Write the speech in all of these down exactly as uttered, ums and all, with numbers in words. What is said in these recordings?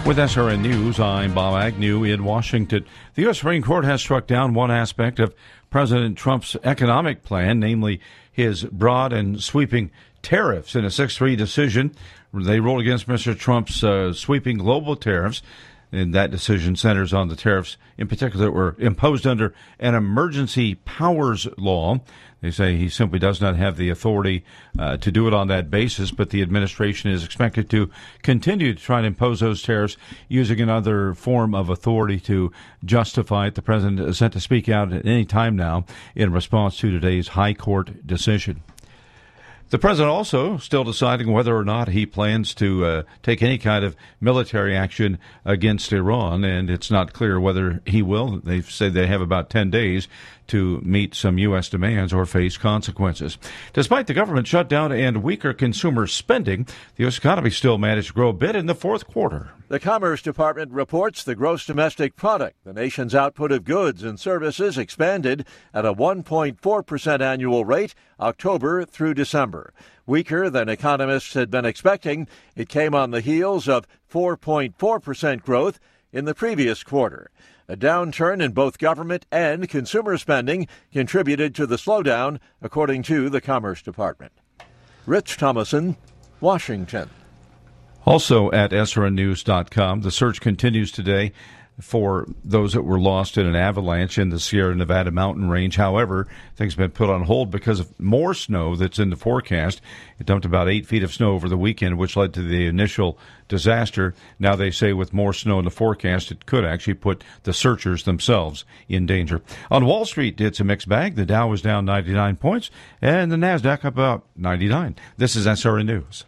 With S R N News, I'm Bob Agnew in Washington. The U S. Supreme Court has struck down one aspect of President Trump's economic plan, namely his broad and sweeping tariffs. In a six three decision, they ruled against Mister Trump's uh, sweeping global tariffs. And that decision centers on the tariffs in particular that were imposed under an emergency powers law. They say he simply does not have the authority uh, to do it on that basis, but the administration is expected to continue to try to impose those tariffs using another form of authority to justify it. The president is set to speak out at any time now in response to today's high court decision. The president also still deciding whether or not he plans to uh, take any kind of military action against Iran, and it's not clear whether he will. They've said they have about ten days to meet some U S demands or face consequences. Despite the government shutdown and weaker consumer spending, the U S economy still managed to grow a bit in the fourth quarter. The Commerce Department reports the gross domestic product, the nation's output of goods and services, expanded at a one point four percent annual rate October through December. Weaker than economists had been expecting, it came on the heels of four point four percent growth in the previous quarter. A downturn in both government and consumer spending contributed to the slowdown, according to the Commerce Department. Rich Thomason, Washington. Also at S R N news dot com, the search continues today for those that were lost in an avalanche in the Sierra Nevada mountain range. However, things have been put on hold because of more snow that's in the forecast. It dumped about eight feet of snow over the weekend, which led to the initial disaster. Now they say with more snow in the forecast, it could actually put the searchers themselves in danger. On Wall Street, it's a mixed bag. The Dow was down ninety-nine points, and the NASDAQ about ninety-nine. This is S R N News.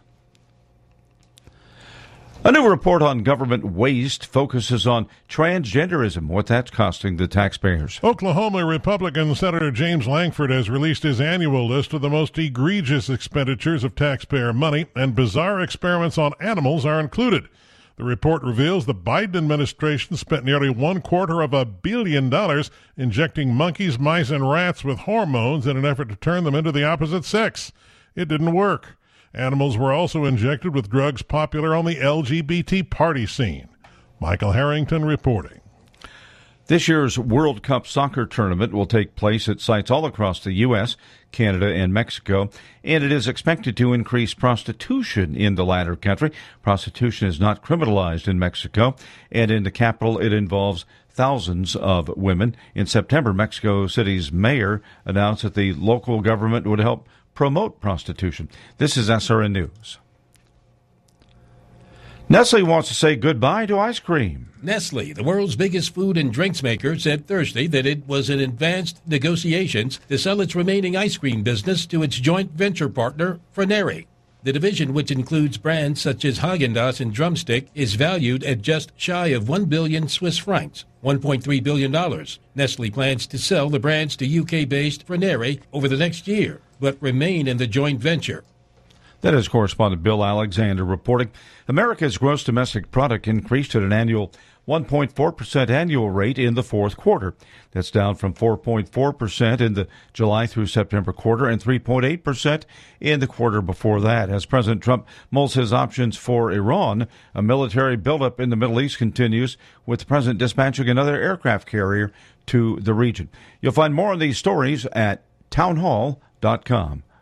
A new report on government waste focuses on transgenderism, what that's costing the taxpayers. Oklahoma Republican Senator James Langford has released his annual list of the most egregious expenditures of taxpayer money, and bizarre experiments on animals are included. The report reveals the Biden administration spent nearly one quarter of a billion dollars injecting monkeys, mice, and rats with hormones in an effort to turn them into the opposite sex. It didn't work. Animals were also injected with drugs popular on the L G B T party scene. Michael Harrington reporting. This year's World Cup soccer tournament will take place at sites all across the U S, Canada, and Mexico, and it is expected to increase prostitution in the latter country. Prostitution is not criminalized in Mexico, and in the capital it involves thousands of women. In September, Mexico City's mayor announced that the local government would help promote prostitution. This is S R N News. Nestle wants to say goodbye to ice cream. Nestle, the world's biggest food and drinks maker, said Thursday that it was in advanced negotiations to sell its remaining ice cream business to its joint venture partner, Froneri. The division, which includes brands such as Häagen-Dazs and Drumstick, is valued at just shy of one billion Swiss francs, one point three billion dollars. Nestle plans to sell the brands to U K-based Froneri over the next year, but remain in the joint venture. That is correspondent Bill Alexander reporting. America's gross domestic product increased at an annual one point four percent annual rate in the fourth quarter. That's down from four point four percent in the July through September quarter and three point eight percent in the quarter before that. As President Trump mulls his options for Iran, a military buildup in the Middle East continues, with the president dispatching another aircraft carrier to the region. You'll find more on these stories at townhall dot com.